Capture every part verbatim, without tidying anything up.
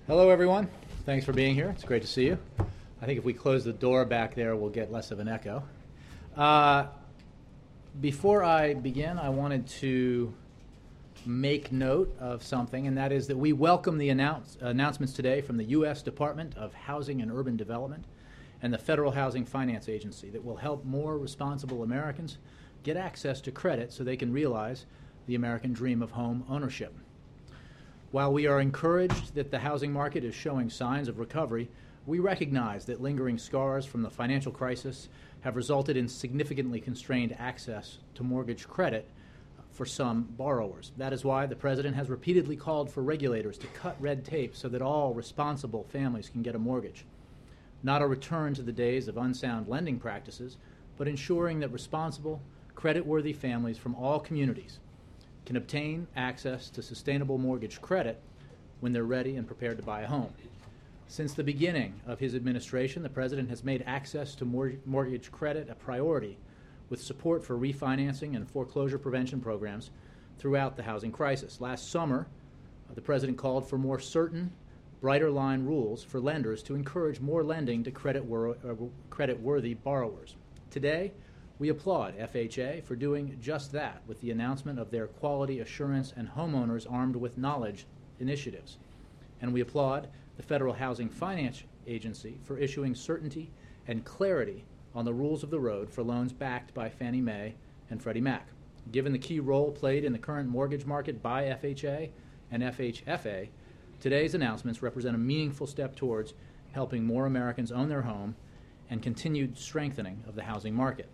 Hello, everyone. Thanks for being here. It's great to see you. I think if we close the door back there, we'll get less of an echo. Uh, before I begin, I wanted to make note of something, and that is that we welcome the announce, announcements today from the U S Department of Housing and Urban Development and the Federal Housing Finance Agency that will help more responsible Americans get access to credit so they can realize the American dream of home ownership. While we are encouraged that the housing market is showing signs of recovery, we recognize that lingering scars from the financial crisis have resulted in significantly constrained access to mortgage credit for some borrowers. That is why the President has repeatedly called for regulators to cut red tape so that all responsible families can get a mortgage. Not a return to the days of unsound lending practices, but ensuring that responsible, credit-worthy families from all communities can obtain access to sustainable mortgage credit when they're ready and prepared to buy a home. Since the beginning of his administration, the President has made access to mor- mortgage credit a priority, with support for refinancing and foreclosure prevention programs throughout the housing crisis. Last summer, uh, the President called for more certain, brighter line rules for lenders to encourage more lending to credit-wor- uh, credit-worthy borrowers. Today, we applaud F H A for doing just that with the announcement of their Quality Assurance and Homeowners Armed with Knowledge initiatives. And we applaud the Federal Housing Finance Agency for issuing certainty and clarity on the rules of the road for loans backed by Fannie Mae and Freddie Mac. Given the key role played in the current mortgage market by F H A and F H F A, today's announcements represent a meaningful step towards helping more Americans own their home and continued strengthening of the housing market.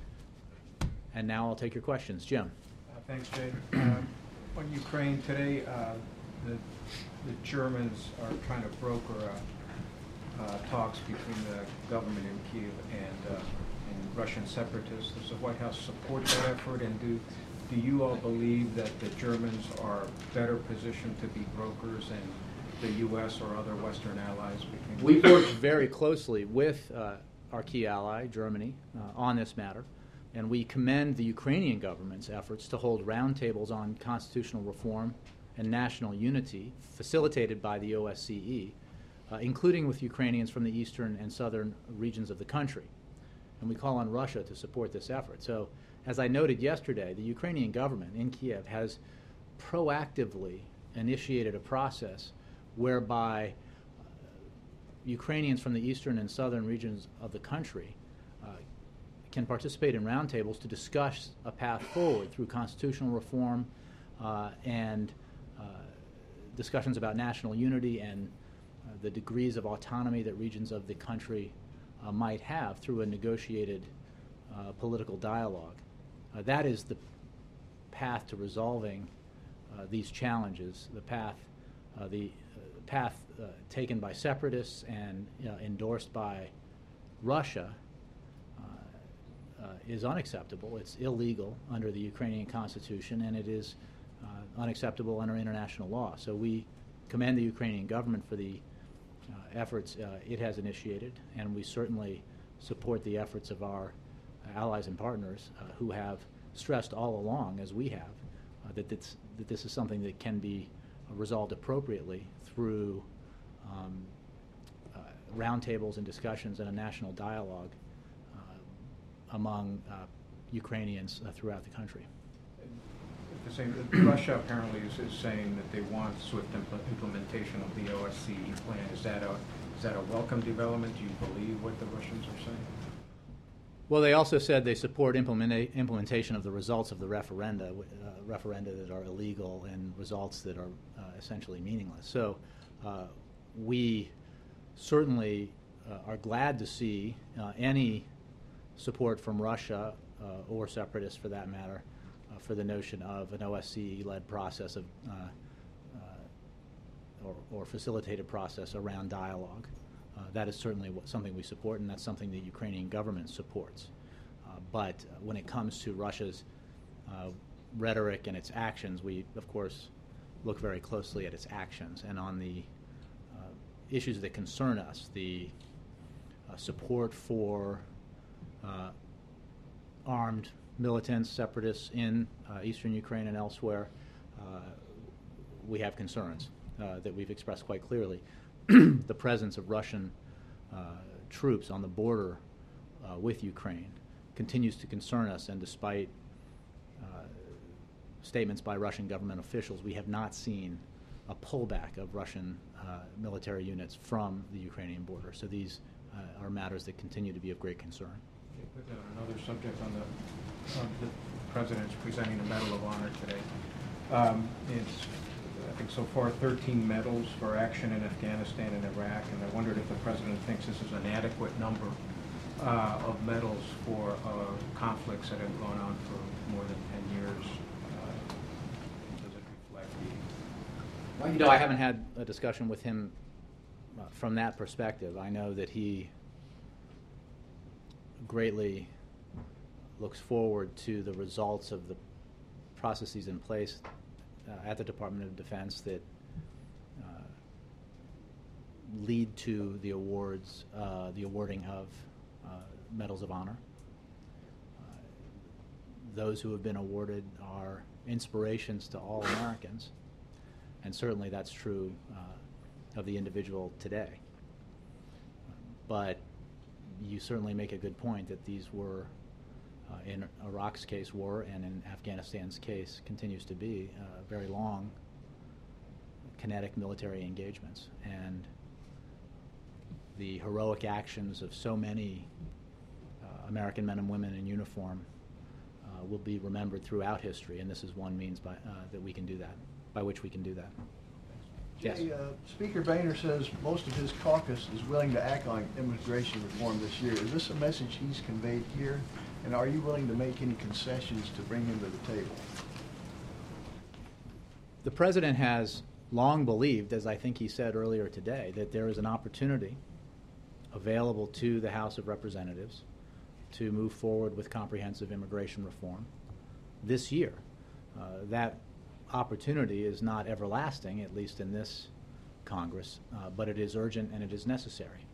And now I'll take your questions. Jim. Uh, thanks, Jay. Uh, on Ukraine today, uh, the, the Germans are trying to broker uh, uh, talks between the government in Kyiv and, uh, and Russian separatists. Does the White House support that effort, and do, do you all believe that the Germans are better positioned to be brokers than the U S or other Western allies? Between We've worked very closely with uh, our key ally, Germany, uh, on this matter. And we commend the Ukrainian government's efforts to hold roundtables on constitutional reform and national unity facilitated by the O S C E, uh, including with Ukrainians from the eastern and southern regions of the country. And we call on Russia to support this effort. So, as I noted yesterday, the Ukrainian government in Kiev has proactively initiated a process whereby uh, Ukrainians from the eastern and southern regions of the country uh, can participate in roundtables to discuss a path forward through constitutional reform uh, and uh, discussions about national unity and uh, the degrees of autonomy that regions of the country uh, might have through a negotiated uh, political dialogue. Uh, that is the path to resolving uh, these challenges, the path, uh, the uh, path uh, taken by separatists and uh, endorsed by Russia Uh, is unacceptable. It's illegal under the Ukrainian Constitution, and it is uh, unacceptable under international law. So we commend the Ukrainian government for the uh, efforts uh, it has initiated, and we certainly support the efforts of our allies and partners uh, who have stressed all along, as we have, uh, that, this, that this is something that can be uh, resolved appropriately through um, uh, roundtables and discussions and a national dialogue among uh, Ukrainians uh, throughout the country. At the same, Russia apparently is, is saying that they want swift impl- implementation of the O S C E plan. Is that a is that a welcome development? Do you believe what the Russians are saying? Well, they also said they support implementa- implementation of the results of the referenda, uh, referenda that are illegal and results that are uh, essentially meaningless. So uh, we certainly uh, are glad to see uh, any support from Russia uh, or separatists, for that matter, uh, for the notion of an O S C E-led process of uh, uh, or, or facilitated process around dialogue. Uh, that is certainly what, something we support, and that's something the Ukrainian government supports. Uh, but uh, when it comes to Russia's uh, rhetoric and its actions, we, of course, look very closely at its actions. And on the uh, issues that concern us, the uh, support for Uh, armed militants, separatists in uh, eastern Ukraine and elsewhere, uh, we have concerns. uh, that we've expressed quite clearly. The presence of Russian uh, troops on the border uh, with Ukraine continues to concern us, and despite uh, statements by Russian government officials, we have not seen a pullback of Russian uh, military units from the Ukrainian border. So these uh, are matters that continue to be of great concern. Okay, put that on another subject on the, on the President's presenting the Medal of Honor today. Um, it's, I think so far, thirteen medals for action in Afghanistan and Iraq, and I wondered if the President thinks this is an adequate number uh, of medals for uh, conflicts that have gone on for more than ten years. Uh, does it reflect the... Well, you know, I haven't had a discussion with him uh, from that perspective. I know that he greatly looks forward to the results of the processes in place uh, at the Department of Defense that uh, lead to the awards, uh, the awarding of uh, medals of honor. Uh, those who have been awarded are inspirations to all Americans, and certainly that's true uh, of the individual today. But you certainly make a good point that these were, uh, in Iraq's case were, and in Afghanistan's case continues to be, uh, very long, kinetic military engagements. And the heroic actions of so many uh, American men and women in uniform uh, will be remembered throughout history, and this is one means by, uh, that we can do that, by which we can do that. Yes. Jay, uh, Speaker Boehner says most of his caucus is willing to act on immigration reform this year. Is this a message he's conveyed here? And are you willing to make any concessions to bring him to the table? The President has long believed, as I think he said earlier today, that there is an opportunity available to the House of Representatives to move forward with comprehensive immigration reform this year. Uh, that opportunity is not everlasting, at least in this Congress, uh, but it is urgent and it is necessary.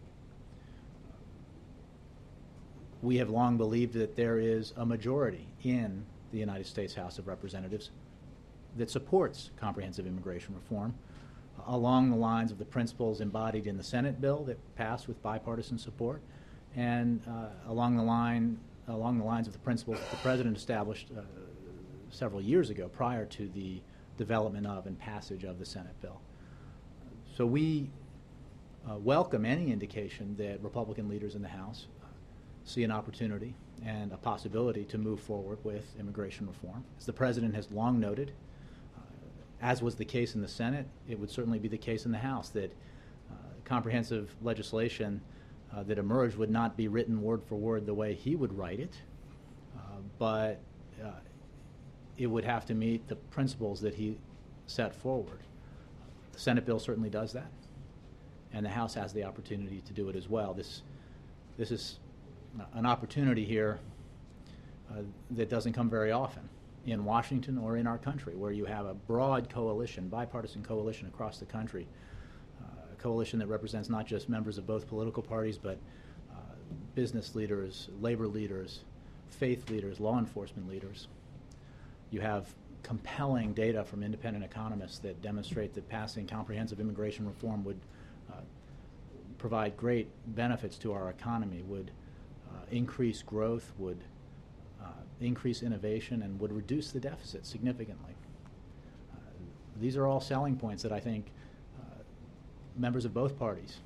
We have long believed that there is a majority in the United States House of Representatives that supports comprehensive immigration reform uh, along the lines of the principles embodied in the Senate bill that passed with bipartisan support, and uh, along the line along the lines of the principles that the President established uh, several years ago prior to the development of and passage of the Senate bill. So we uh, welcome any indication that Republican leaders in the House uh, see an opportunity and a possibility to move forward with immigration reform. As the President has long noted, uh, as was the case in the Senate, it would certainly be the case in the House that uh, comprehensive legislation uh, that emerged would not be written word for word the way he would write it, uh, but uh, it would have to meet the principles that he set forward. The Senate bill certainly does that, and the House has the opportunity to do it as well. This, this is an opportunity here uh, that doesn't come very often in Washington or in our country, where you have a broad coalition, bipartisan coalition across the country, uh, a coalition that represents not just members of both political parties, but uh, business leaders, labor leaders, faith leaders, law enforcement leaders. You have compelling data from independent economists that demonstrate that passing comprehensive immigration reform would uh, provide great benefits to our economy, would uh, increase growth, would uh, increase innovation, and would reduce the deficit significantly. Uh, these are all selling points that I think uh, members of both parties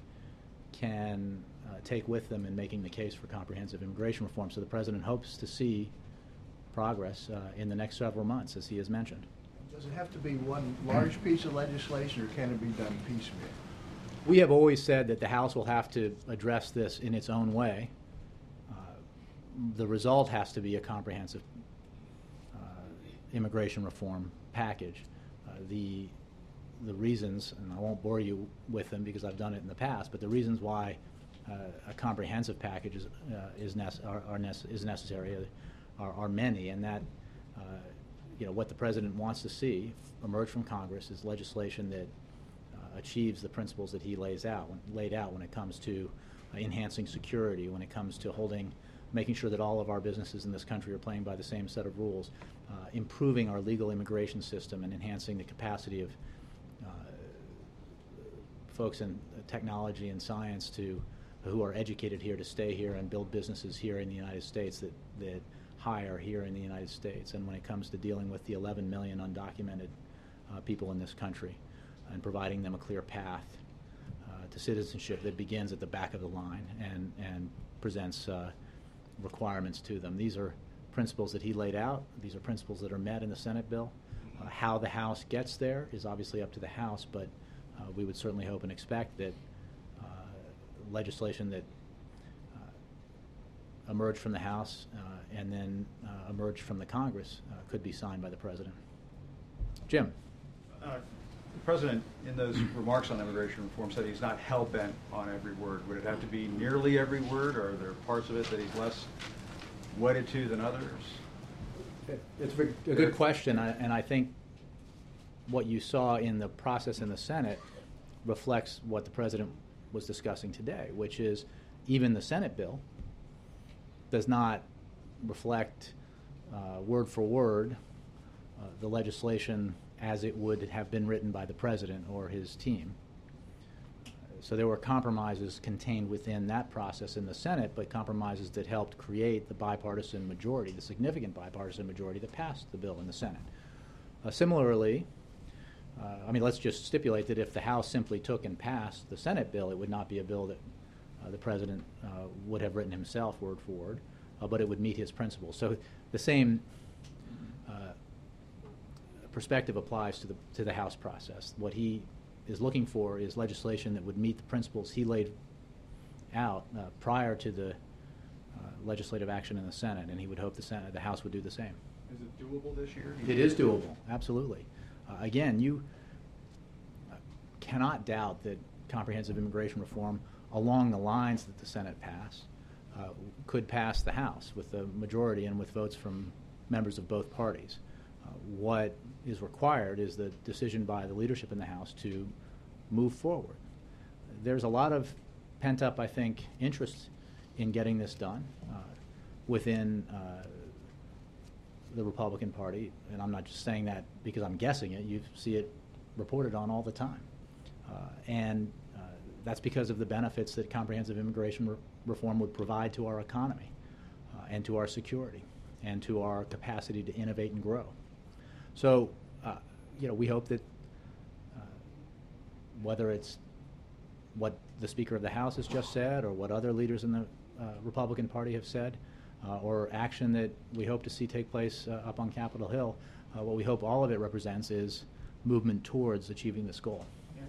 can uh, take with them in making the case for comprehensive immigration reform. So the President hopes to see progress uh, in the next several months, as he has mentioned. Does it have to be one large piece of legislation, or can it be done piecemeal? We have always said that the House will have to address this in its own way. Uh, the result has to be a comprehensive uh, immigration reform package. Uh, the the reasons, and I won't bore you with them because I've done it in the past, but the reasons why uh, a comprehensive package is uh, is, nece- are, are nece- is necessary Are, are many, and that uh, you know what the President wants to see emerge from Congress is legislation that uh, achieves the principles that he lays out, when, laid out when it comes to uh, enhancing security, when it comes to holding, making sure that all of our businesses in this country are playing by the same set of rules, uh, improving our legal immigration system, and enhancing the capacity of uh, folks in technology and science to who are educated here to stay here and build businesses here in the United States that, that hire here in the United States. And when it comes to dealing with the eleven million undocumented uh, people in this country and providing them a clear path uh, to citizenship that begins at the back of the line and, and presents uh, requirements to them. These are principles that he laid out. These are principles that are met in the Senate bill. Uh, how the House gets there is obviously up to the House, but uh, we would certainly hope and expect that uh, legislation that uh, emerged from the House uh, and then uh, emerged from the Congress uh, could be signed by the President. Jim. Uh, the President, in those remarks on immigration reform, said he's not hell-bent on every word. Would it have to be nearly every word, or are there parts of it that he's less wedded to than others? It's a good question, and I think what you saw in the process in the Senate reflects what the President was discussing today, which is even the Senate bill does not reflect uh, word for word uh, the legislation as it would have been written by the President or his team. So there were compromises contained within that process in the Senate, but compromises that helped create the bipartisan majority, the significant bipartisan majority that passed the bill in the Senate. Uh, similarly, uh, I mean, let's just stipulate that if the House simply took and passed the Senate bill, it would not be a bill that uh, the President uh, would have written himself word for word, uh, but it would meet his principles. So the same uh, perspective applies to the to the House process. What he is looking for is legislation that would meet the principles he laid out uh, prior to the uh, legislative action in the Senate, and he would hope the Senate, the House would do the same. Is it doable this year? It is doable, absolutely. Uh, again, you uh, cannot doubt that comprehensive immigration reform, along the lines that the Senate passed, uh, could pass the House with a majority and with votes from members of both parties. Uh, what is required is the decision by the leadership in the House to move forward. There's a lot of pent-up, I think, interest in getting this done uh, within uh, the Republican Party, and I'm not just saying that because I'm guessing it. You see it reported on all the time. Uh, and uh, that's because of the benefits that comprehensive immigration re- reform would provide to our economy uh, and to our security and to our capacity to innovate and grow. So, uh, you know, we hope that uh, whether it's what the Speaker of the House has just said or what other leaders in the uh, Republican Party have said, uh, or action that we hope to see take place uh, up on Capitol Hill, uh, what we hope all of it represents is movement towards achieving this goal.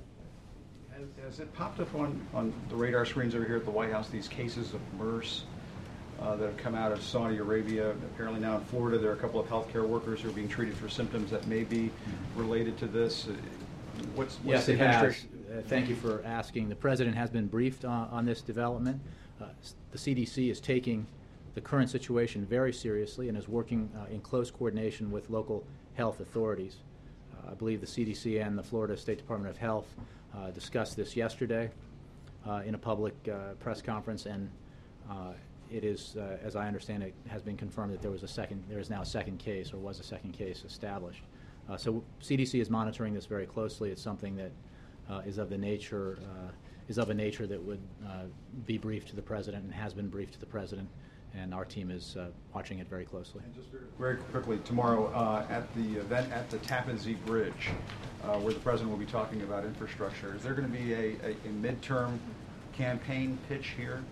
Yeah. Has, has it popped up on, on the radar screens over here at the White House, these cases of MERS Uh, that have come out of Saudi Arabia? Apparently now in Florida there are a couple of healthcare workers who are being treated for symptoms that may be related to this. Uh, What's, what's Yes, the it has. administration? Uh, thank you for asking. The President has been briefed on, on this development. Uh, the C D C is taking the current situation very seriously and is working uh, in close coordination with local health authorities. Uh, I believe the C D C and the Florida State Department of Health uh, discussed this yesterday uh, in a public uh, press conference, and uh, it is, uh, as I understand it, has been confirmed that there was a second, there is now a second case, or was a second case established. Uh, so C D C is monitoring this very closely. It's something that uh, is of the nature, uh, is of a nature that would uh, be briefed to the President and has been briefed to the President, and our team is uh, watching it very closely. And just very, very quickly, tomorrow uh, at the event at the Tappan Zee Bridge, uh, where the President will be talking about infrastructure, is there going to be a, a, a midterm campaign pitch here?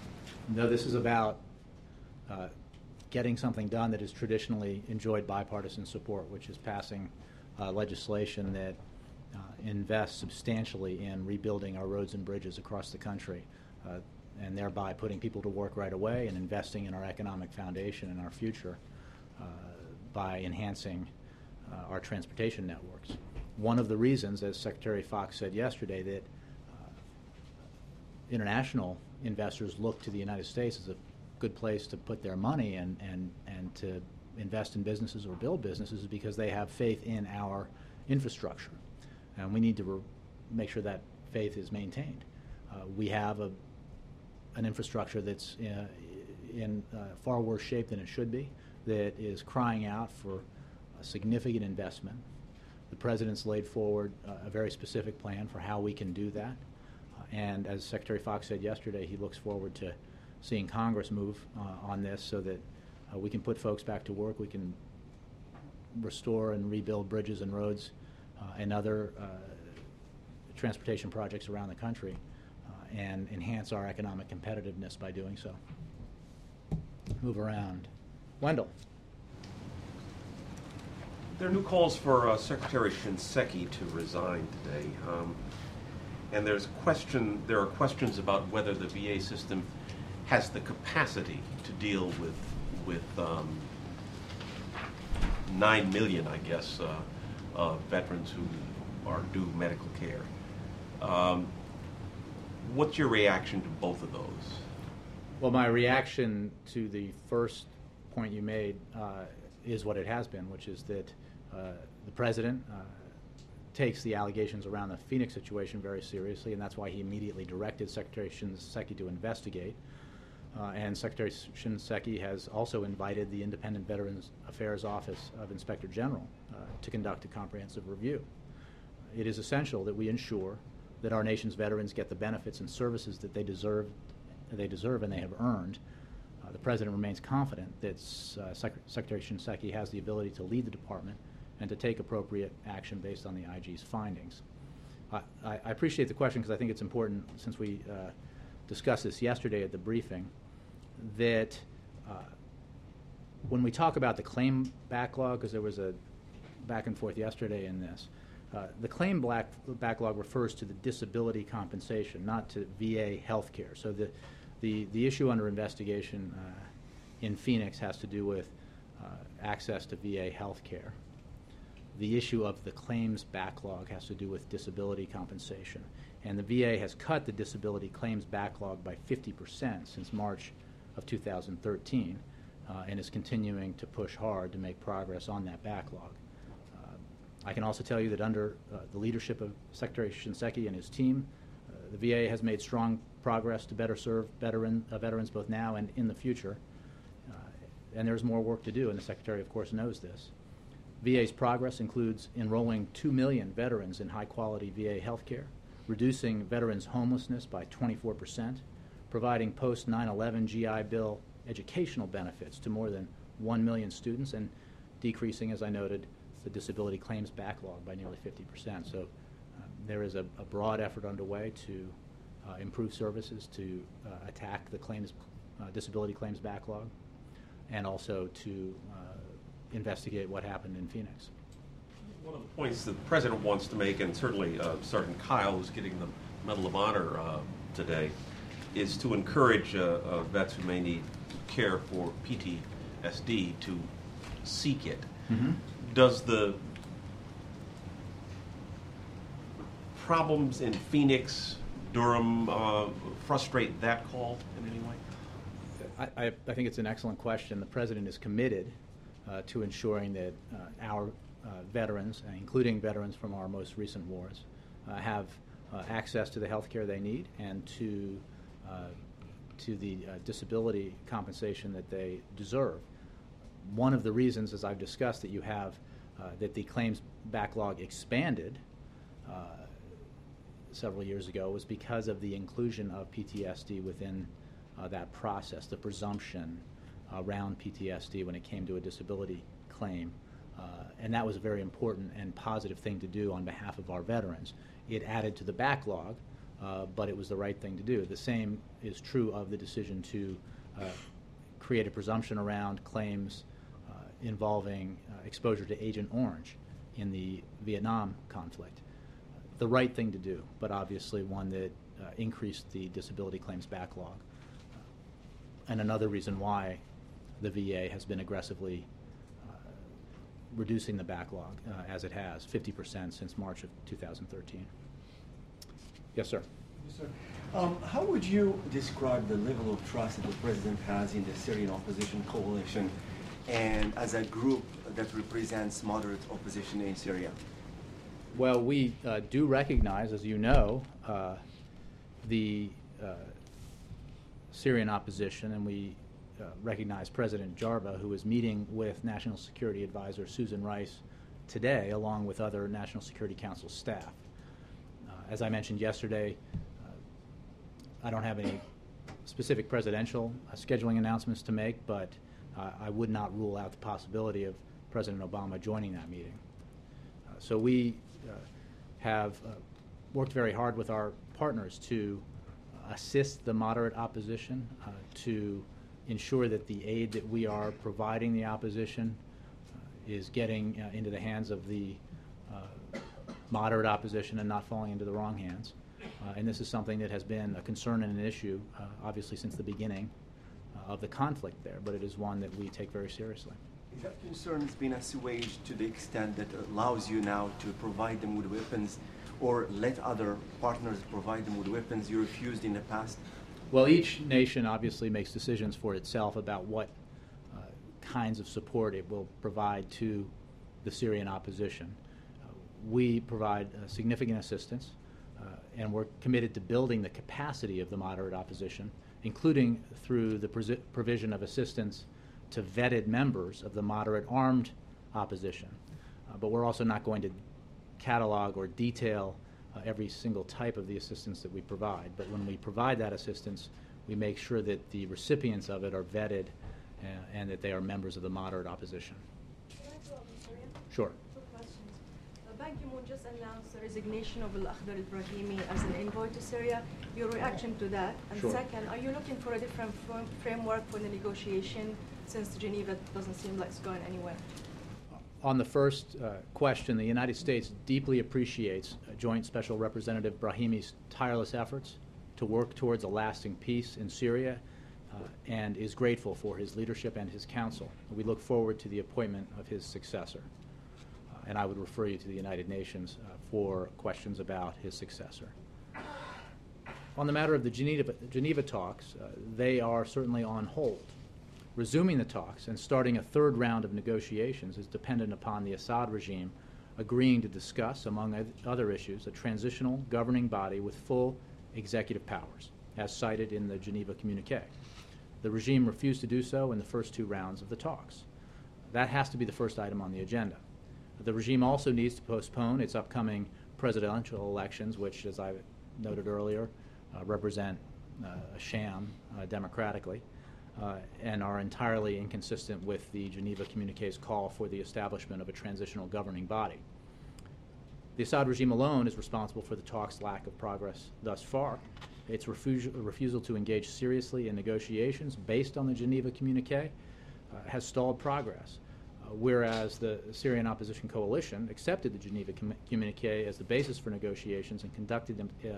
No, this is about uh, getting something done that has traditionally enjoyed bipartisan support, which is passing uh, legislation that uh, invests substantially in rebuilding our roads and bridges across the country, uh, and thereby putting people to work right away and investing in our economic foundation and our future uh, by enhancing uh, our transportation networks. One of the reasons, as Secretary Fox said yesterday, that uh, international investors look to the United States as a good place to put their money and, and, and to invest in businesses or build businesses is because they have faith in our infrastructure. And we need to re- make sure that faith is maintained. Uh, we have a, an infrastructure that's uh, in uh, far worse shape than it should be, that is crying out for a significant investment, The President's laid forward uh, a very specific plan for how we can do that. Uh, and as Secretary Fox said yesterday, he looks forward to seeing Congress move uh, on this so that uh, we can put folks back to work, we can restore and rebuild bridges and roads uh, and other uh, transportation projects around the country uh, and enhance our economic competitiveness by doing so. Move around. Wendell. There are new calls for uh, Secretary Shinseki to resign today, um, and there's question. There are questions about whether the V A system has the capacity to deal with with um, nine million, I guess, uh, uh, veterans who are due medical care. Um, what's your reaction to both of those? Well, my reaction to the first point you made uh, is what it has been, which is that uh, the President uh, takes the allegations around the Phoenix situation very seriously, and that's why he immediately directed Secretary Shinseki to investigate. Uh, and Secretary Shinseki has also invited the Independent Veterans Affairs Office of Inspector General uh, to conduct a comprehensive review. It is essential that we ensure that our nation's veterans get the benefits and services that they deserve, they deserve and they have earned. Uh, the President remains confident that uh, Sec Secretary Shinseki has the ability to lead the department and to take appropriate action based on the I G's findings. Uh, I, I appreciate the question because I think it's important, since we uh, discussed this yesterday at the briefing, that uh, when we talk about the claim backlog, because there was a back and forth yesterday in this, uh, the claim black backlog refers to the disability compensation, not to V A health care. So the, the, the issue under investigation uh, in Phoenix has to do with uh, access to V A health care. The issue of the claims backlog has to do with disability compensation. And the V A has cut the disability claims backlog by fifty percent since March of two thousand thirteen uh, and is continuing to push hard to make progress on that backlog. Uh, I can also tell you that under uh, the leadership of Secretary Shinseki and his team, uh, the V A has made strong progress to better serve veteran, uh, veterans both now and in the future. Uh, and there's more work to do, and the Secretary, of course, knows this. V A's progress includes enrolling two million veterans in high-quality V A health care, reducing veterans' homelessness by twenty-four percent, providing post nine eleven G I Bill educational benefits to more than one million students, and decreasing, as I noted, the disability claims backlog by nearly fifty percent. So uh, there is a, a broad effort underway to uh, improve services, to uh, attack the claims, uh, disability claims backlog, and also to uh, investigate what happened in Phoenix. One of the points that the President wants to make, and certainly uh, Sergeant Kyle, who's getting the Medal of Honor uh, today, is to encourage uh, uh, vets who may need care for P T S D to seek it. Mm-hmm. Does the problems in Phoenix, Durham, uh, frustrate that call in any way? I, I, I think it's an excellent question. The President is committed uh, to ensuring that uh, our uh, veterans, uh, including veterans from our most recent wars, uh, have uh, access to the health care they need and to uh, to the uh, disability compensation that they deserve. One of the reasons, as I've discussed, that you have uh, that the claims backlog expanded uh, several years ago was because of the inclusion of P T S D within uh, that process, the presumption around P T S D when it came to a disability claim. Uh, and that was a very important and positive thing to do on behalf of our veterans. It added to the backlog, uh, but it was the right thing to do. The same is true of the decision to uh, create a presumption around claims uh, involving uh, exposure to Agent Orange in the Vietnam conflict. The right thing to do, but obviously one that uh, increased the disability claims backlog. And another reason why the V A has been aggressively uh, reducing the backlog uh, as it has, fifty percent since March of two thousand thirteen. Yes, sir. Yes, sir. Um, how would you describe the level of trust that the President has in the Syrian opposition coalition and as a group that represents moderate opposition in Syria? Well, we uh, do recognize, as you know, uh, the uh, Syrian opposition, and we uh, recognize President Jarba, who is meeting with National Security Advisor Susan Rice today, along with other National Security Council staff. Uh, as I mentioned yesterday, uh, I don't have any specific presidential uh, scheduling announcements to make, but uh, I would not rule out the possibility of President Obama joining that meeting. Uh, so we uh, have uh, worked very hard with our partners to assist the moderate opposition, uh, to ensure that the aid that we are providing the opposition uh, is getting uh, into the hands of the uh, moderate opposition and not falling into the wrong hands. Uh, and this is something that has been a concern and an issue, uh, obviously, since the beginning uh, of the conflict there, but it is one that we take very seriously. Is that concern has been assuaged to the extent that it allows you now to provide them with weapons or let other partners provide them with weapons you refused in the past? Well, each nation obviously makes decisions for itself about what uh, kinds of support it will provide to the Syrian opposition. Uh, we provide uh, significant assistance, uh, and we're committed to building the capacity of the moderate opposition, including through the pres- provision of assistance to vetted members of the moderate armed opposition. Uh, but we're also not going to catalog or detail uh, every single type of the assistance that we provide. But when we provide that assistance, we make sure that the recipients of it are vetted uh, and that they are members of the moderate opposition. Can I go over Syria? Sure. Two questions. Uh, Ban Ki-moon just announced the resignation of Al-Akhdar al-Brahimi as an envoy to Syria. Your reaction to that? And Sure. second, are you looking for a different fr- framework for the negotiation since Geneva doesn't seem like it's going anywhere? On the first uh, question, the United States deeply appreciates uh, Joint Special Representative Brahimi's tireless efforts to work towards a lasting peace in Syria uh, and is grateful for his leadership and his counsel. We look forward to the appointment of his successor. Uh, and I would refer you to the United Nations uh, for questions about his successor. On the matter of the Geneva, Geneva talks, uh, they are certainly on hold. Resuming the talks and starting a third round of negotiations is dependent upon the Assad regime agreeing to discuss, among other issues, a transitional governing body with full executive powers, as cited in the Geneva communique. The regime refused to do so in the first two rounds of the talks. That has to be the first item on the agenda. The regime also needs to postpone its upcoming presidential elections, which, as I noted earlier, uh, represent uh, a sham uh, democratically. Uh, and are entirely inconsistent with the Geneva communique's call for the establishment of a transitional governing body. The Assad regime alone is responsible for the talks' lack of progress thus far. Its refusal, refusal to engage seriously in negotiations based on the Geneva communique uh, has stalled progress, uh, whereas the Syrian opposition coalition accepted the Geneva com- communique as the basis for negotiations and conducted them uh,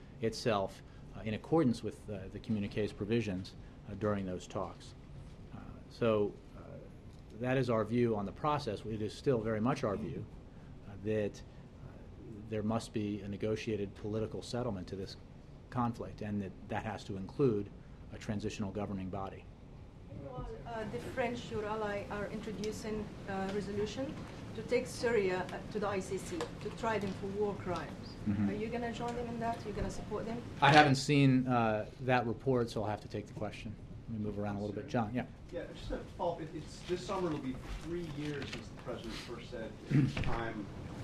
itself uh, in accordance with uh, the communique's provisions Uh, during those talks. Uh, so uh, that is our view on the process. It is still very much our view uh, that uh, there must be a negotiated political settlement to this conflict, and that that has to include a transitional governing body. Meanwhile, uh, the French, your ally, are introducing a resolution to take Syria uh, to the I C C, to try them for war crimes. Mhm. Are you going to join them in that? Are you going to support them? I haven't seen uh, that report, so I'll have to take the question. Let me move around a little bit. John, yeah. Yeah, just a follow-up. It- It's, this summer it'll be three years since the president first said it's time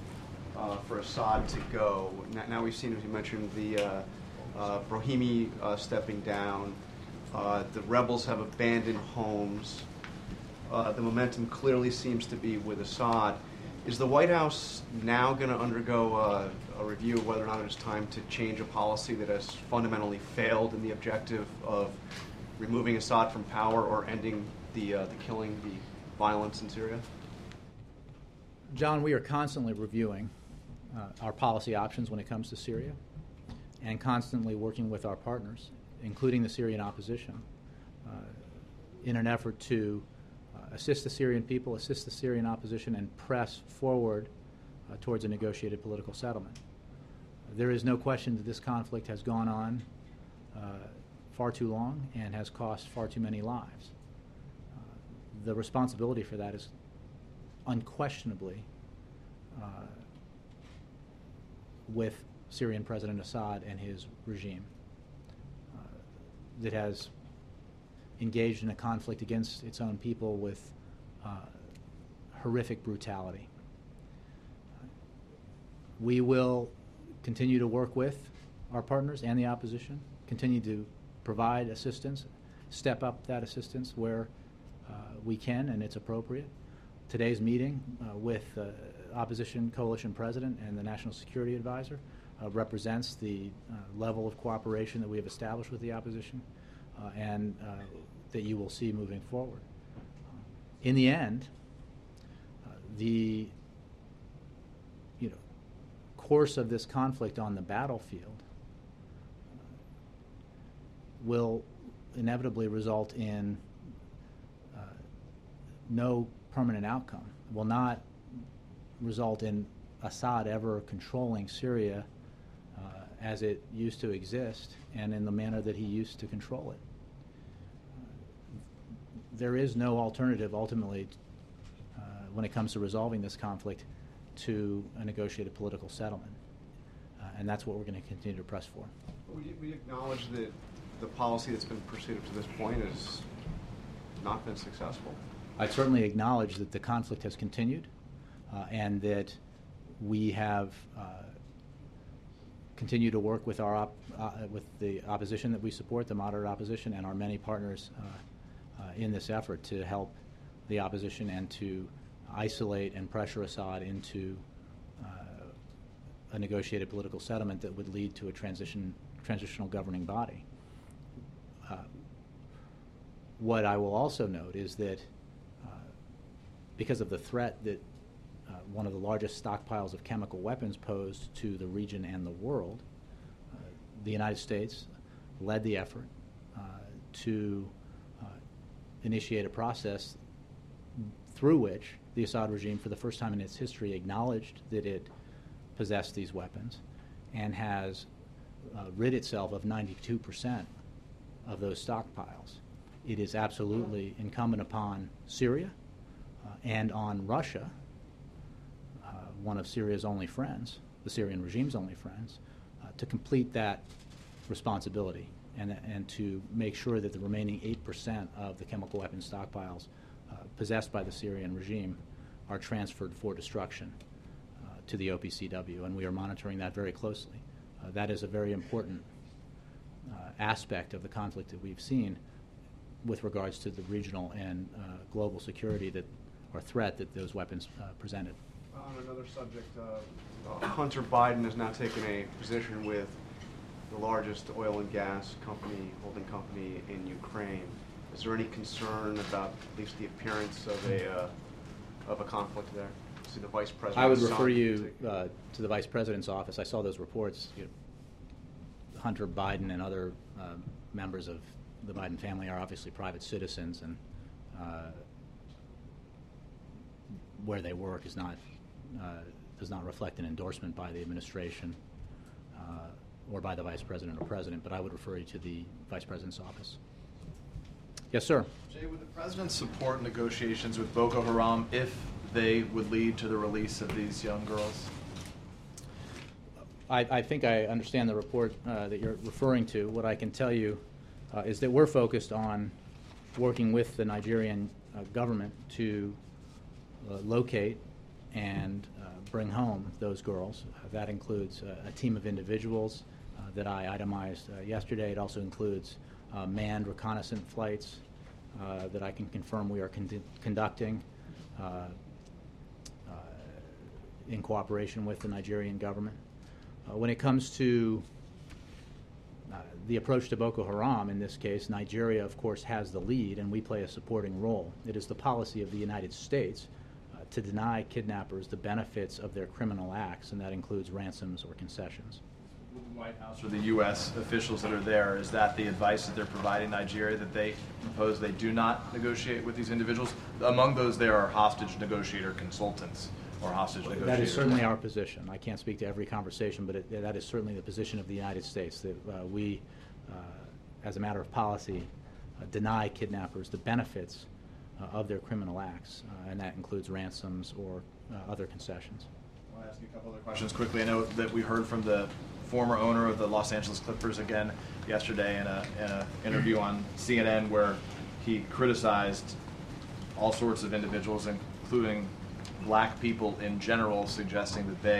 uh, for Assad to go. Now, now we've seen, as you mentioned, the uh, uh, Brahimi uh, stepping down. Uh, the rebels have abandoned homes. Uh, the momentum clearly seems to be with Assad. Is the White House now going to undergo a, a review of whether or not it's time to change a policy that has fundamentally failed in the objective of removing Assad from power or ending the, uh, the killing, the violence in Syria? John, we are constantly reviewing uh, our policy options when it comes to Syria and constantly working with our partners, including the Syrian opposition, uh, in an effort to uh, assist the Syrian people, assist the Syrian opposition, and press forward uh, towards a negotiated political settlement. There is no question that this conflict has gone on uh, far too long and has cost far too many lives. Uh, the responsibility for that is unquestionably uh, with Syrian President Assad and his regime uh, that has engaged in a conflict against its own people with uh, horrific brutality. we will continue to work with our partners and the opposition, continue to provide assistance, step up that assistance where uh, we can and it's appropriate. Today's meeting uh, with uh, Opposition Coalition President and the National Security Advisor uh, represents the uh, level of cooperation that we have established with the opposition uh, and uh, that you will see moving forward. In the end, uh, the you know, course of this conflict on the battlefield uh, will inevitably result in uh, no permanent outcome, will not result in Assad ever controlling Syria uh, as it used to exist and in the manner that he used to control it. Uh, there is no alternative ultimately uh, when it comes to resolving this conflict to a negotiated political settlement. Uh, and that's what we're going to continue to press for. We, we acknowledge that the policy that's been pursued up to this point has not been successful. I'd certainly acknowledge that the conflict has continued uh, and that we have uh, continued to work with our op uh, with the opposition that we support, the moderate opposition, and our many partners uh, uh, in this effort to help the opposition and to isolate and pressure Assad into uh, a negotiated political settlement that would lead to a transition transitional governing body. Uh, what I will also note is that because of the threat that uh, one of the largest stockpiles of chemical weapons posed to the region and the world, uh, the United States led the effort uh, to uh, initiate a process through which the Assad regime, for the first time in its history, acknowledged that it possessed these weapons and has uh, rid itself of ninety-two percent of those stockpiles. It is absolutely incumbent upon Syria Uh, and on Russia, uh, one of Syria's only friends, the Syrian regime's only friends, uh, to complete that responsibility and, and to make sure that the remaining eight percent of the chemical weapons stockpiles uh, possessed by the Syrian regime are transferred for destruction uh, to the O P C W, and we are monitoring that very closely. Uh, that is a very important uh, aspect of the conflict that we've seen with regards to the regional and uh, global security that or threat that those weapons uh, presented. On another subject, uh, uh, Hunter Biden has now taken a position with the largest oil and gas company, holding company in Ukraine. Is there any concern about at least the appearance of a uh, of a conflict there? See the vice president. I would refer you uh, to the vice president's office. I saw those reports. You know, Hunter Biden and other uh, members of the Biden family are obviously private citizens, and uh, where they work is not uh, does not reflect an endorsement by the administration uh, or by the vice president or president. But I would refer you to the vice president's office. Yes, sir. Jay, would the president support negotiations with Boko Haram if they would lead to the release of these young girls? I, I think I understand the report uh, that you're referring to. What I can tell you uh, is that we're focused on working with the Nigerian uh, government to uh, locate and uh, bring home those girls. Uh, that includes uh, a team of individuals uh, that I itemized uh, yesterday. It also includes uh, manned reconnaissance flights uh, that I can confirm we are con conducting uh, uh, in cooperation with the Nigerian government. Uh, when it comes to uh, the approach to Boko Haram, in this case, Nigeria, of course, has the lead, and we play a supporting role. It is the policy of the United States uh, to deny kidnappers the benefits of their criminal acts, and that includes ransoms or concessions. With the White House or the U S officials that are there, is that the advice that they're providing Nigeria, that they propose they do not negotiate with these individuals? Among those, there are hostage negotiator consultants. Or hostage negotiators. That is certainly our position. I can't speak to every conversation, but it, that is certainly the position of the United States, that uh, we, uh, as a matter of policy, uh, deny kidnappers the benefits uh, of their criminal acts, uh, and that includes ransoms or uh, other concessions. I want to ask you a couple other questions quickly. I know that we heard from the former owner of the Los Angeles Clippers again yesterday in an interview on C N N where he criticized all sorts of individuals, including black people in general, suggesting that they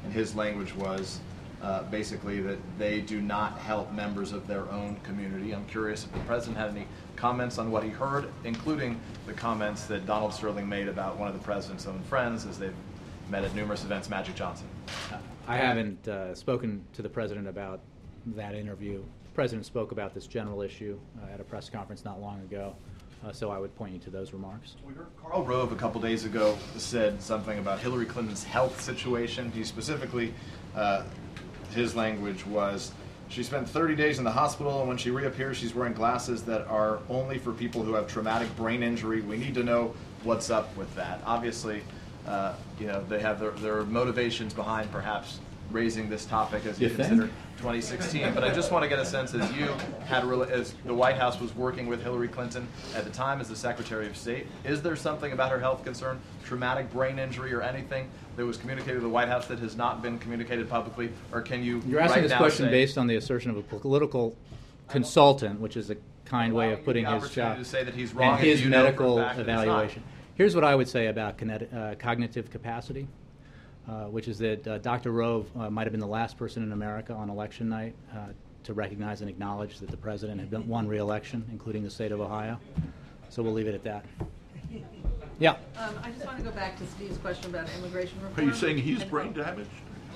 and his language was uh, basically that they do not help members of their own community. I'm curious if the president had any comments on what he heard, including the comments that Donald Sterling made about one of the president's own friends as they've met at numerous events, Magic Johnson. I haven't uh, spoken to the president about that interview. The president spoke about this general issue uh, at a press conference not long ago, uh, so I would point you to those remarks. We heard Karl Rove a couple days ago said something about Hillary Clinton's health situation. He specifically, uh, his language was, she spent thirty days in the hospital, and when she reappears, she's wearing glasses that are only for people who have traumatic brain injury. We need to know what's up with that. Obviously, uh, you know, they have their, their motivations behind perhaps raising this topic as you, You consider think? twenty sixteen. But I just want to get a sense, as you had, as the White House was working with Hillary Clinton at the time as the Secretary of State, is there something about her health concern, traumatic brain injury or anything that was communicated to the White House that has not been communicated publicly? Or can you You're asking right this now question say, based on the assertion of a political consultant, which is a kind way allowing of putting you the his opportunity job, to say that he's wrong and if his you know for a medical fact that it's not? evaluation. Here's what I would say about cognitive, uh, cognitive capacity, uh, which is that uh, Doctor Rove uh, might have been the last person in America on election night uh, to recognize and acknowledge that the president had been, won re-election, including the state of Ohio. So we'll leave it at that. Yeah. Um, I just want to go back to Steve's question about immigration reform. Are you saying he's and brain how- damaged?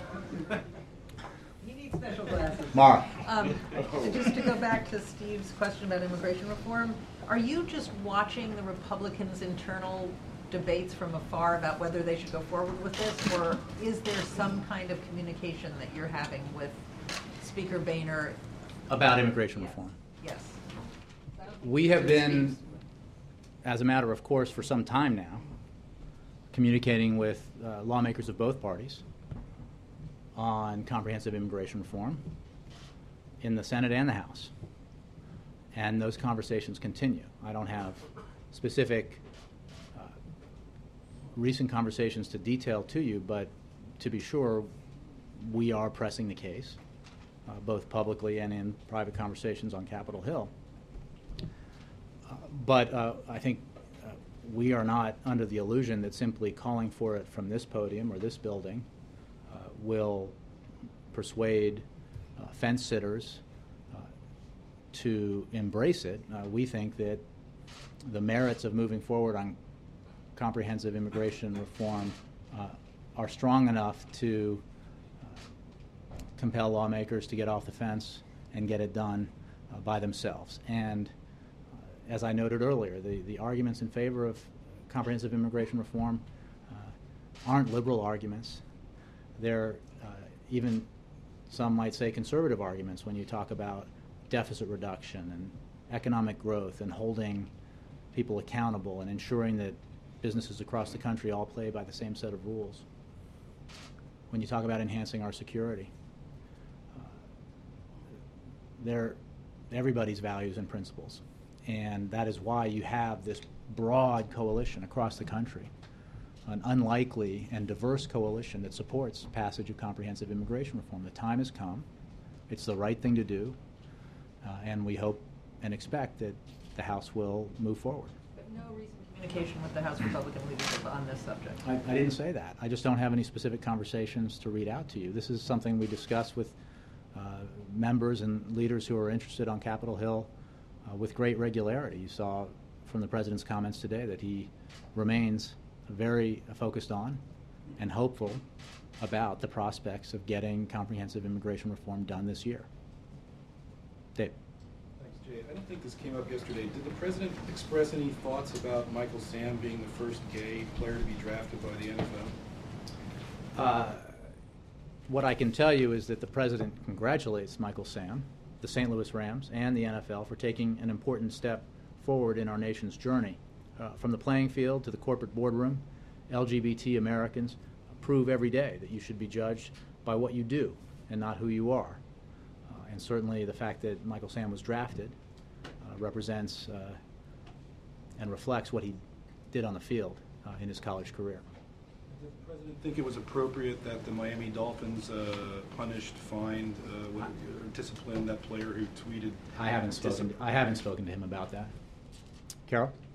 He needs special glasses. Mark. Um, just to go back to Steve's question about immigration reform, are you just watching the Republicans' internal debates from afar about whether they should go forward with this, or is there some kind of communication that you're having with Speaker Boehner? About immigration Yes. reform. Yes. We have been, as a matter of course, for some time now, communicating with uh, lawmakers of both parties on comprehensive immigration reform in the Senate and the House. And those conversations continue. I don't have specific uh, recent conversations to detail to you, but to be sure, we are pressing the case, uh, both publicly and in private conversations on Capitol Hill. Uh, but uh, I think uh, we are not under the illusion that simply calling for it from this podium or this building uh, will persuade uh, fence sitters uh, to embrace it. Uh, we think that the merits of moving forward on comprehensive immigration reform uh, are strong enough to uh, compel lawmakers to get off the fence and get it done uh, by themselves. And uh, as I noted earlier, the, the arguments in favor of comprehensive immigration reform uh, aren't liberal arguments. They're uh, even, some might say, conservative arguments when you talk about deficit reduction and economic growth and holding people accountable and ensuring that businesses across the country all play by the same set of rules. When you talk about enhancing our security, uh, they're everybody's values and principles. And that is why you have this broad coalition across the country, an unlikely and diverse coalition that supports passage of comprehensive immigration reform. The time has come. It's the right thing to do. Uh, and we hope and expect that the House will move forward. But no recent communication with the House Republican leadership on this subject. I, I didn't say that. I just don't have any specific conversations to read out to you. This is something we discuss with uh, members and leaders who are interested on Capitol Hill uh, with great regularity. You saw from the President's comments today that he remains very focused on and hopeful about the prospects of getting comprehensive immigration reform done this year. Dave. Thanks, Jay. I don't think this came up yesterday. Did the President express any thoughts about Michael Sam being the first gay player to be drafted by the N F L? Uh, what I can tell you is that the President congratulates Michael Sam, the Saint Louis Rams, and the N F L for taking an important step forward in our nation's journey. Uh, from the playing field to the corporate boardroom, L G B T Americans prove every day that you should be judged by what you do and not who you are. Uh, and certainly the fact that Michael Sam was drafted uh, represents uh, and reflects what he did on the field uh, in his college career. Did the President think it was appropriate that the Miami Dolphins uh, punished, fined, uh, what, or disciplined that player who tweeted? I haven't spoken. I haven't spoken to him about that. Carol?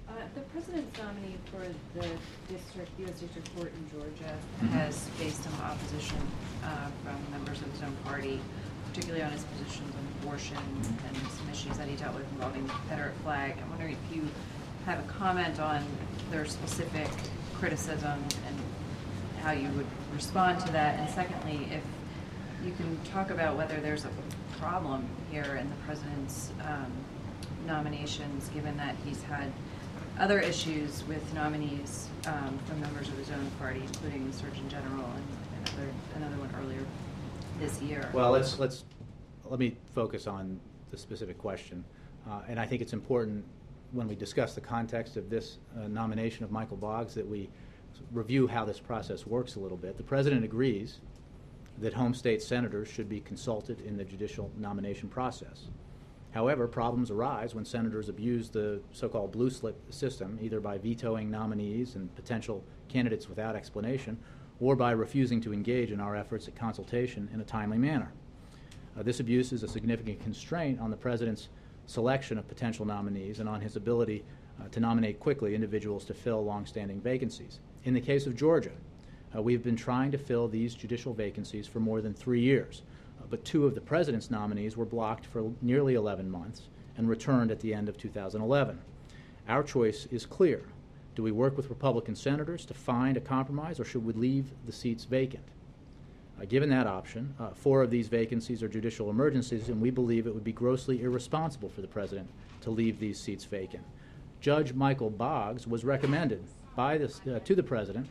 Uh, the president's nominee for the district, U S District Court in Georgia Mhm. has faced some opposition uh, from members of his own party, particularly on his positions on abortion and some issues that he dealt with involving the Confederate flag. I'm wondering if you have a comment on their specific criticism and how you would respond to that. And secondly, if you can talk about whether there's a problem here in the president's um, nominations, given that he's had other issues with nominees um, from members of his own party, including the Surgeon General and another, another one earlier this year. Well, let's let's let me focus on the specific question, uh, and I think it's important when we discuss the context of this uh, nomination of Michael Boggs that we review how this process works a little bit. The president agrees that home state senators should be consulted in the judicial nomination process. However, problems arise when senators abuse the so-called blue slip system, either by vetoing nominees and potential candidates without explanation, or by refusing to engage in our efforts at consultation in a timely manner. Uh, this abuse is a significant constraint on the president's selection of potential nominees and on his ability uh, to nominate quickly individuals to fill longstanding vacancies. In the case of Georgia, uh, we've been trying to fill these judicial vacancies for more than three years. But two of the president's nominees were blocked for nearly eleven months and returned at the end of two thousand eleven. Our choice is clear. Do we work with Republican senators to find a compromise, or should we leave the seats vacant? Uh, given that option, uh, four of these vacancies are judicial emergencies, and we believe it would be grossly irresponsible for the president to leave these seats vacant. Judge Michael Boggs was recommended by this, uh, to the president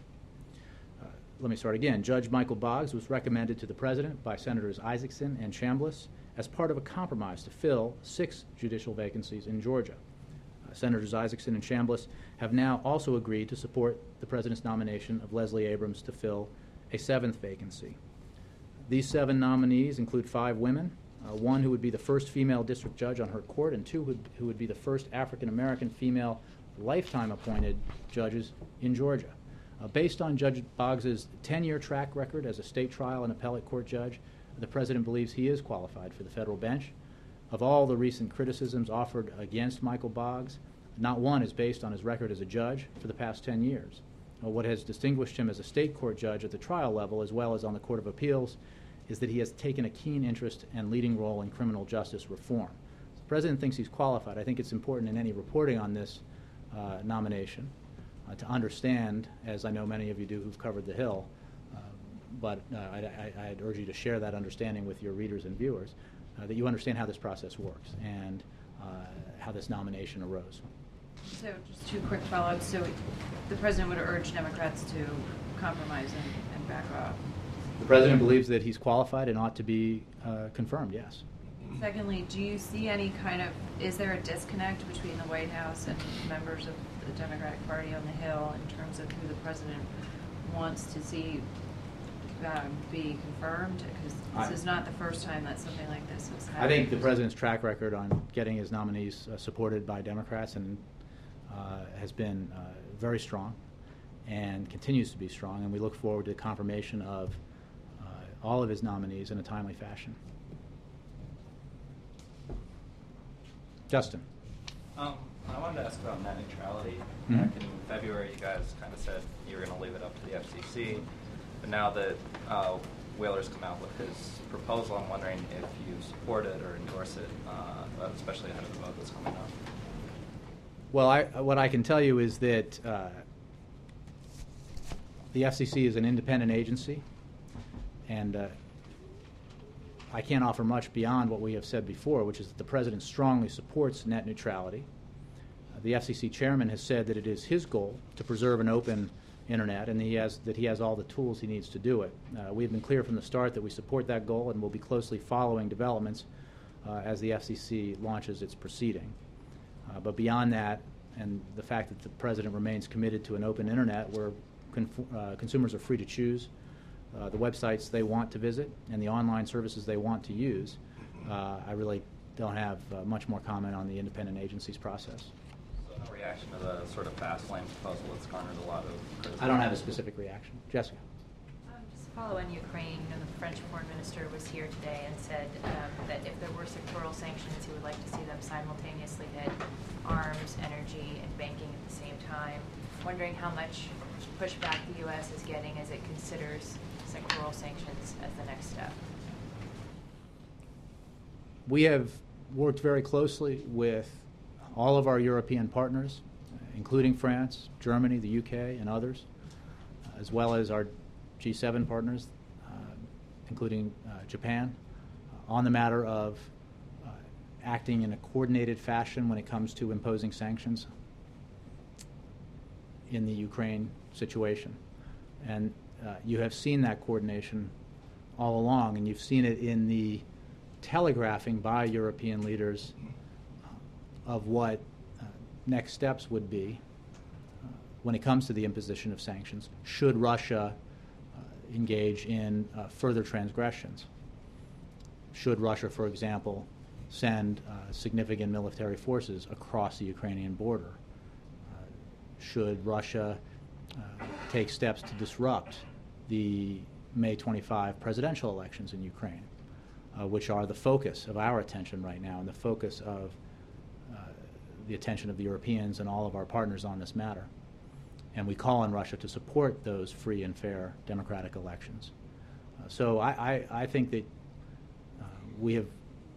Let me start again. Judge Michael Boggs was recommended to the president by Senators Isaacson and Chambliss as part of a compromise to fill six judicial vacancies in Georgia. Uh, Senators Isaacson and Chambliss have now also agreed to support the president's nomination of Leslie Abrams to fill a seventh vacancy. These seven nominees include five women, uh, one who would be the first female district judge on her court, and two who, who would be the first African-American female lifetime appointed judges in Georgia. Uh, based on Judge Boggs' ten-year track record as a state trial and appellate court judge, the president believes he is qualified for the federal bench. Of all the recent criticisms offered against Michael Boggs, not one is based on his record as a judge for the past ten years. Uh, what has distinguished him as a state court judge at the trial level as well as on the Court of Appeals is that he has taken a keen interest and leading role in criminal justice reform. The president thinks he's qualified. I think it's important in any reporting on this uh, nomination Uh, to understand, as I know many of you do who've covered the Hill, uh, but uh, I, I, I'd urge you to share that understanding with your readers and viewers, uh, that you understand how this process works and uh, how this nomination arose. So just two quick follow-ups. So the president would urge Democrats to compromise and, and back off. The president believes that he's qualified and ought to be uh, confirmed, yes. Secondly, do you see any kind of, is there a disconnect between the White House and members of the Democratic Party on the Hill in terms of who the president wants to see um, be confirmed? Because this I, is not the first time that something like this has happened. I think the president's track record on getting his nominees uh, supported by Democrats and uh, has been uh, very strong and continues to be strong, and we look forward to the confirmation of uh, all of his nominees in a timely fashion. Justin. Um, I wanted to ask about net neutrality. Mm-hmm. Back in February, you guys kind of said you were going to leave it up to the F C C. But now that uh, Wheeler's come out with his proposal, I'm wondering if you support it or endorse it, uh, especially ahead of the vote that's coming up. Well, I, what I can tell you is that uh, the F C C is an independent agency, and uh, I can't offer much beyond what we have said before, which is that the president strongly supports net neutrality. Uh, the F C C chairman has said that it is his goal to preserve an open internet, and he has, that he has all the tools he needs to do it. Uh, we've been clear from the start that we support that goal, and will be closely following developments uh, as the F C C launches its proceeding. Uh, but beyond that, and the fact that the president remains committed to an open internet where conf- uh, consumers are free to choose Uh, the websites they want to visit and the online services they want to use, uh, I really don't have uh, much more comment on the independent agency's process. So no reaction to the sort of fast lane proposal that's garnered a lot of criticism? I don't have a specific reaction. Jessica. Um, just to follow on Ukraine, you know, the French foreign minister was here today and said um, that if there were for sectoral sanctions. He would like to see them simultaneously hit arms, energy, and banking at the same time. Wondering how much pushback the U S is getting as it considers sectoral sanctions as the next step. We have worked very closely with all of our European partners, including France, Germany, the U K, and others, as well as our G seven partners, uh, including uh, Japan, uh, on the matter of uh, acting in a coordinated fashion when it comes to imposing sanctions in the Ukraine situation. And uh, you have seen that coordination all along, and you've seen it in the telegraphing by European leaders uh, of what uh, next steps would be uh, when it comes to the imposition of sanctions, should Russia uh, engage in uh, further transgressions. Should Russia, for example, send uh, significant military forces across the Ukrainian border? Should Russia uh, take steps to disrupt the May twenty-fifth presidential elections in Ukraine, uh, which are the focus of our attention right now and the focus of uh, the attention of the Europeans and all of our partners on this matter. And we call on Russia to support those free and fair democratic elections. Uh, so I, I, I think that uh, we have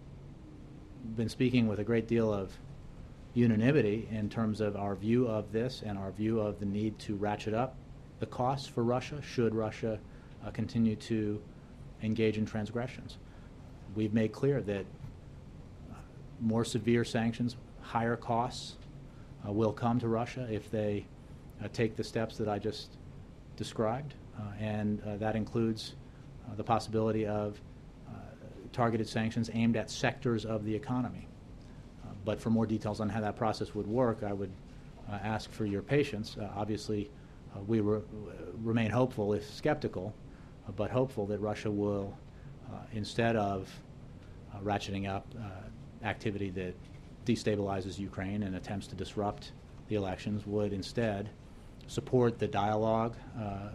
been speaking with a great deal of unanimity in terms of our view of this and our view of the need to ratchet up the costs for Russia should Russia uh, continue to engage in transgressions. We've made clear that uh, more severe sanctions, higher costs uh, will come to Russia if they uh, take the steps that I just described, uh, and uh, that includes uh, the possibility of uh, targeted sanctions aimed at sectors of the economy. But for more details on how that process would work, I would uh, ask for your patience. Uh, obviously, uh, we re remain hopeful, if skeptical, uh, but hopeful that Russia will, uh, instead of uh, ratcheting up uh, activity that destabilizes Ukraine and attempts to disrupt the elections, would instead support the dialogue uh,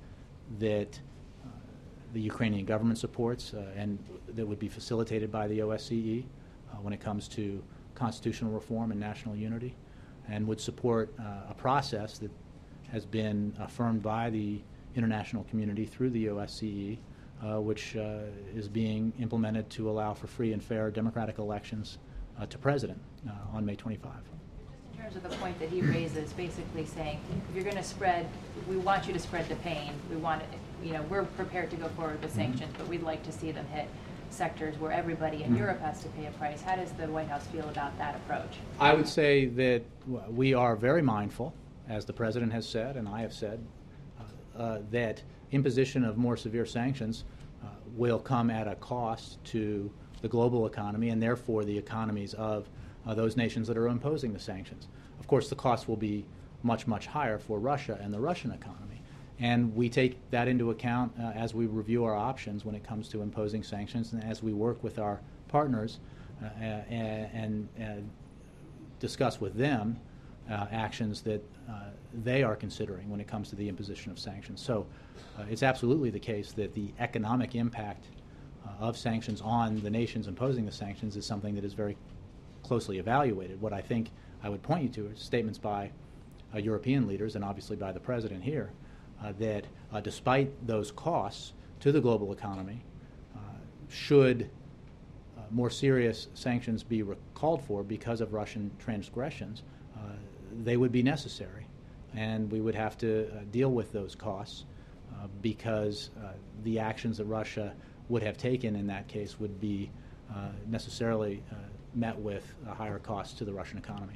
that uh, the Ukrainian government supports uh, and that would be facilitated by the O S C E uh, when it comes to constitutional reform and national unity, and would support uh, a process that has been affirmed by the international community through the O S C E, uh, which uh, is being implemented to allow for free and fair democratic elections uh, to president uh, on May twenty-fifth. In terms of the point that he raises, basically saying, if you're going to spread, we want you to spread the pain. We want, you know, we're prepared to go forward with sanctions, but we'd like to see them hit sectors where everybody in Europe has to pay a price. How does the White House feel about that approach? I would say that we are very mindful, as the President has said and I have said, uh, uh, that imposition of more severe sanctions uh, will come at a cost to the global economy and therefore the economies of uh, those nations that are imposing the sanctions. Of course, the cost will be much, much higher for Russia and the Russian economy. And we take that into account uh, as we review our options when it comes to imposing sanctions and as we work with our partners uh, and, and, and discuss with them uh, actions that uh, they are considering when it comes to the imposition of sanctions. So uh, it's absolutely the case that the economic impact uh, of sanctions on the nations imposing the sanctions is something that is very closely evaluated. What I think I would point you to are statements by uh, European leaders and obviously by the President here, Uh, that uh, despite those costs to the global economy, uh, should uh, more serious sanctions be called for because of Russian transgressions, uh, they would be necessary. And we would have to uh, deal with those costs uh, because uh, the actions that Russia would have taken in that case would be uh, necessarily uh, met with a higher cost to the Russian economy.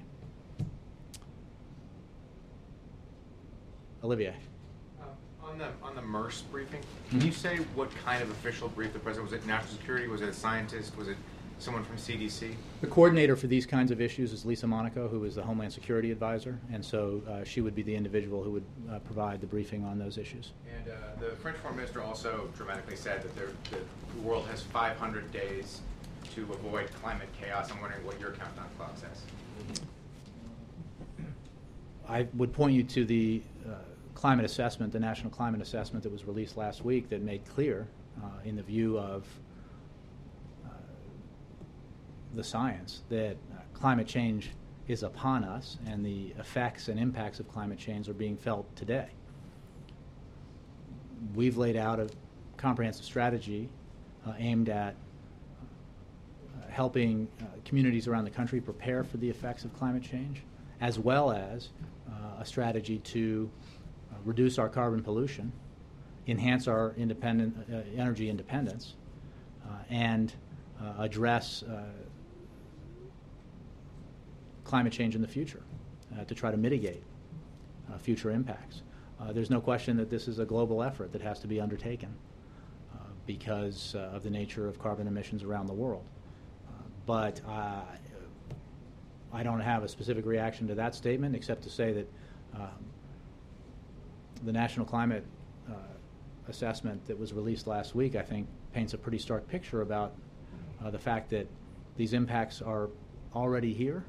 Olivier. On the, on the MERS briefing, can you say what kind of official brief the President, was it national security, was it a scientist, was it someone from C D C? The coordinator for these kinds of issues is Lisa Monaco, who is the Homeland Security Advisor, and so uh, she would be the individual who would uh, provide the briefing on those issues. And uh, the French Foreign Minister also dramatically said that there, the world has five hundred days to avoid climate chaos. I'm wondering what your countdown clock says. I would point you to the uh, climate assessment, the national climate assessment that was released last week that made clear, uh, in the view of uh, the science that uh, climate change is upon us, and the effects and impacts of climate change are being felt today. We've laid out a comprehensive strategy uh, aimed at uh, helping uh, communities around the country prepare for the effects of climate change, as well as uh, a strategy to uh, reduce our carbon pollution, enhance our independent uh, energy independence, uh, and uh, address uh, climate change in the future uh, to try to mitigate uh, future impacts. Uh, there's no question that this is a global effort that has to be undertaken uh, because uh, of the nature of carbon emissions around the world. Uh, but uh, I don't have a specific reaction to that statement except to say that um, the National Climate uh, Assessment that was released last week, I think, paints a pretty stark picture about uh, the fact that these impacts are already here.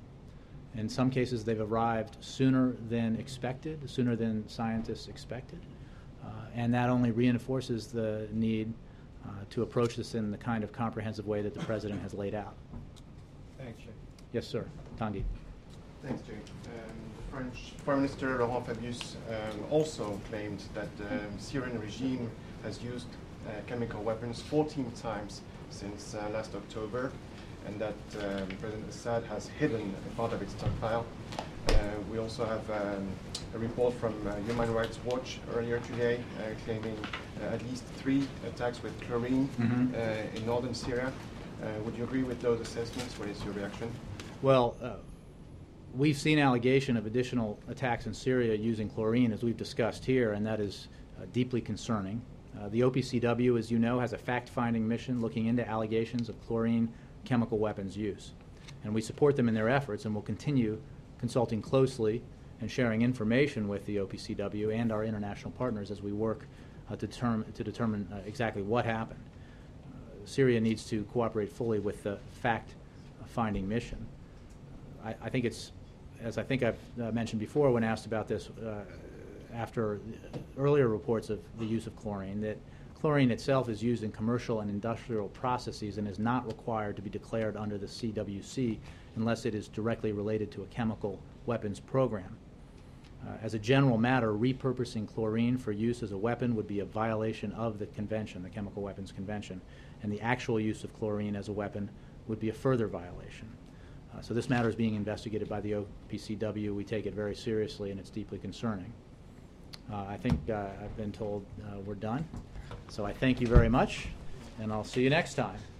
In some cases, they've arrived sooner than expected, sooner than scientists expected. Uh, and that only reinforces the need uh, to approach this in the kind of comprehensive way that the President has laid out. Thanks, Jay. Yes, sir. Tanguy. Thanks, Jay. Um, the French Foreign Minister Laurent Fabius um, also claimed that the um, Syrian regime has used uh, chemical weapons fourteen times since uh, last October, and that um, President Assad has hidden a part of its stockpile. Uh, we also have um, a report from uh, Human Rights Watch earlier today uh, claiming uh, at least three attacks with chlorine Mhm. uh, in northern Syria. Uh, would you agree with those assessments? What is your reaction? Well, uh, we've seen allegation of additional attacks in Syria using chlorine, as we've discussed here, and that is uh, deeply concerning. Uh, the O P C W, as you know, has a fact-finding mission looking into allegations of chlorine chemical weapons use. And we support them in their efforts and will continue consulting closely and sharing information with the O P C W and our international partners as we work uh, to, term, to determine uh, exactly what happened. Uh, Syria needs to cooperate fully with the fact-finding mission. I, I think it's, as I think I've uh, mentioned before when asked about this uh, after earlier reports of the use of chlorine, that chlorine itself is used in commercial and industrial processes and is not required to be declared under the C W C unless it is directly related to a chemical weapons program. Uh, as a general matter, repurposing chlorine for use as a weapon would be a violation of the convention, the Chemical Weapons Convention, and the actual use of chlorine as a weapon would be a further violation. Uh, so this matter is being investigated by the O P C W. We take it very seriously, and it's deeply concerning. Uh, I think uh, I've been told uh, we're done. So I thank you very much, and I'll see you next time.